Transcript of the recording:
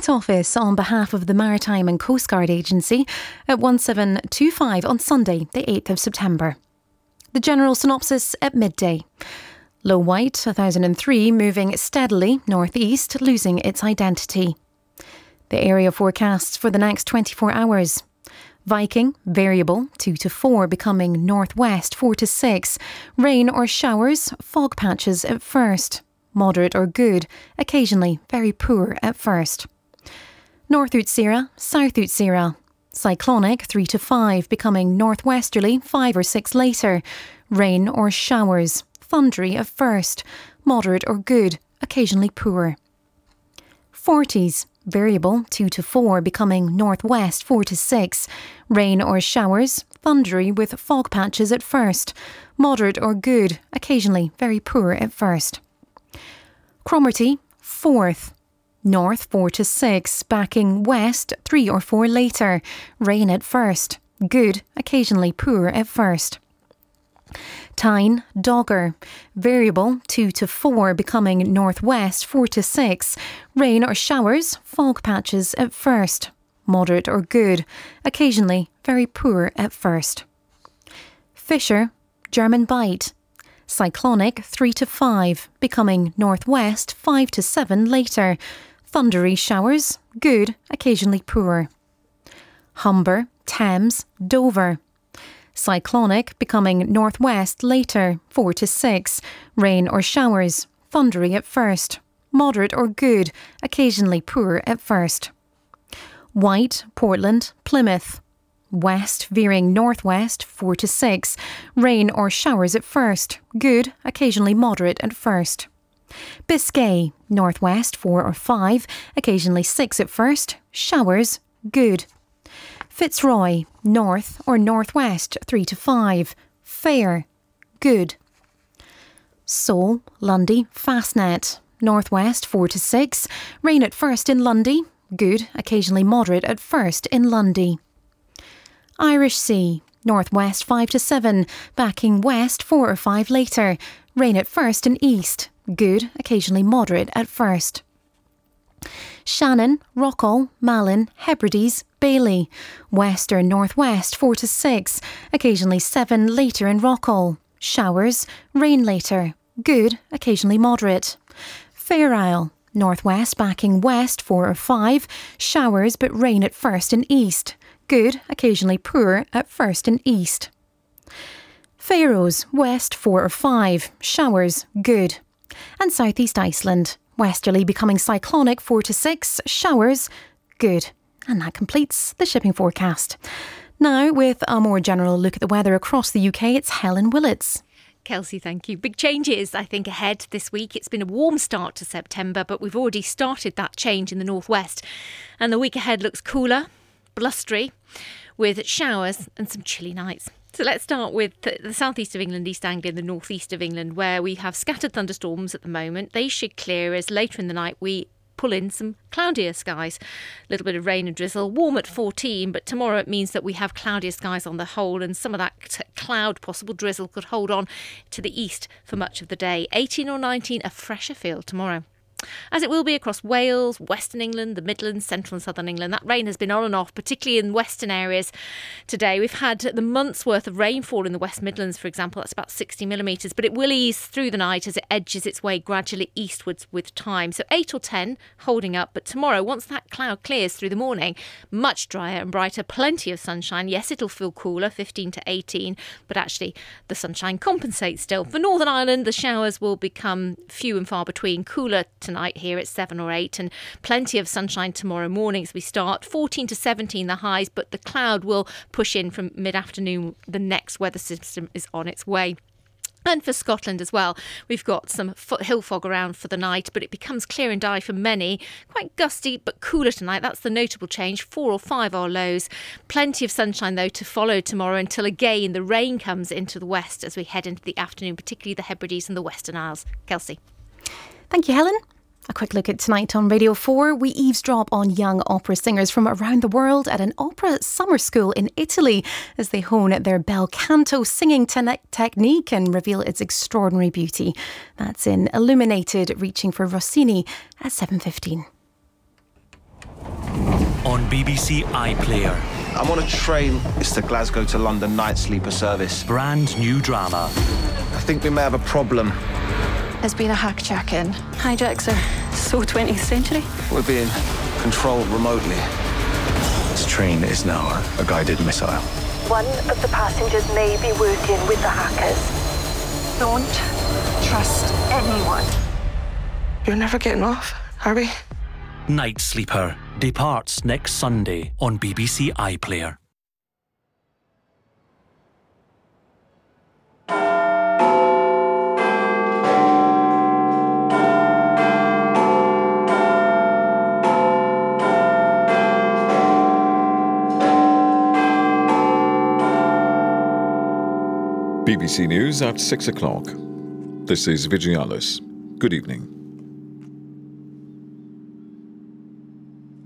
Met Office on behalf of the Maritime and Coast Guard Agency at 1725 on Sunday, the 8th of September. The general synopsis at midday. Low white, 1003, moving steadily northeast, losing its identity. The area forecasts for the next 24 hours. Viking, variable, 2 to 4, becoming northwest, 4 to 6. Rain or showers, fog patches at first. Moderate or good, occasionally very poor at first. North Utsira, South Utsira. Cyclonic, 3 to 5, becoming northwesterly, 5 or 6 later. Rain or showers, thundery at first. Moderate or good, occasionally poor. Forties. Variable, 2 to 4, becoming northwest, 4 to 6. Rain or showers, thundery with fog patches at first. Moderate or good, occasionally very poor at first. Cromarty, 4th. North, 4 to 6, backing west, 3 or 4 later. Rain at first. Good, occasionally poor at first. Tyne, Dogger. Variable, 2 to 4, becoming northwest, 4 to 6. Rain or showers, fog patches at first. Moderate or good, occasionally very poor at first. Fisher, German Bight. Cyclonic, 3 to 5, becoming northwest, 5 to 7 later. Thundery showers, good, occasionally poor. Humber, Thames, Dover. Cyclonic, becoming northwest later, 4 to 6. Rain or showers, thundery at first. Moderate or good, occasionally poor at first. White, Portland, Plymouth. West, veering northwest, 4 to 6. Rain or showers at first. Good, occasionally moderate at first. Biscay, northwest, 4 or 5. Occasionally 6 at first. Showers, good. Fitzroy, north or northwest, 3 to 5. Fair, good. Seoul, Lundy, Fastnet. Northwest, 4 to 6. Rain at first in Lundy. Good, occasionally moderate at first in Lundy. Irish Sea, northwest, 5 to 7. Backing west, 4 or 5 later. Rain at first in east. Good, occasionally moderate at first. Shannon, Rockall, Malin, Hebrides, Bailey. West or northwest, 4 to 6. Occasionally 7 later in Rockall. Showers, rain later. Good, occasionally moderate. Fair Isle, northwest backing west, 4 or 5. Showers but rain at first in east. Good, occasionally poor at first in east. Faroes, west 4 or 5. Showers, good. And southeast Iceland, westerly becoming cyclonic, 4 to 6. Showers, good. And that completes the shipping forecast. Now, with a more general look at the weather across the UK, it's Helen Willits. Kelsey, thank you. Big changes, I think, ahead this week. It's been a warm start to September, but we've already started that change in the northwest. And the week ahead looks cooler, blustery, with showers and some chilly nights. So let's start with the southeast of England, East Anglia and the northeast of England, where we have scattered thunderstorms at the moment. They should clear as later in the night we pull in some cloudier skies. A little bit of rain and drizzle, warm at 14, but tomorrow it means that we have cloudier skies on the whole, and some of that cloud, possible drizzle, could hold on to the east for much of the day. 18 or 19, a fresher feel tomorrow. As it will be across Wales, Western England, the Midlands, Central and Southern England. That rain has been on and off, particularly in western areas today. We've had the month's worth of rainfall in the West Midlands, for example. That's about 60 millimetres, but it will ease through the night as it edges its way gradually eastwards with time. So 8 or 10 holding up, but tomorrow, once that cloud clears through the morning, much drier and brighter, plenty of sunshine. Yes, it'll feel cooler, 15 to 18, but actually the sunshine compensates still. For Northern Ireland, the showers will become few and far between, cooler tonight here at 7 or 8, and plenty of sunshine tomorrow morning as we start. 14 to 17 the highs, but the cloud will push in from mid-afternoon. The next weather system is on its way. And for Scotland as well, we've got some hill fog around for the night, but it becomes clear and dry for many. Quite gusty but cooler tonight. That's the notable change. 4 or 5 are lows. Plenty of sunshine, though, to follow tomorrow until again the rain comes into the west as we head into the afternoon, particularly the Hebrides and the Western Isles. Kelsey. Thank you, Helen. A quick look at tonight on Radio 4. We eavesdrop on young opera singers from around the world at an opera summer school in Italy as they hone their bel canto singing technique and reveal its extraordinary beauty. That's in Illuminated, reaching for Rossini at 7:15. BBC iPlayer. I'm on a train. It's the Glasgow to London night sleeper service. Brand new drama. I think we may have a problem. There's been a hack check-in. Hijacks are so 20th century. We're being controlled remotely. This train is now a guided missile. One of the passengers may be working with the hackers. Don't trust anyone. You're never getting off, are we? Night Sleeper departs next Sunday on BBC iPlayer. BBC News at 6 o'clock. This is Vigialis. Good evening.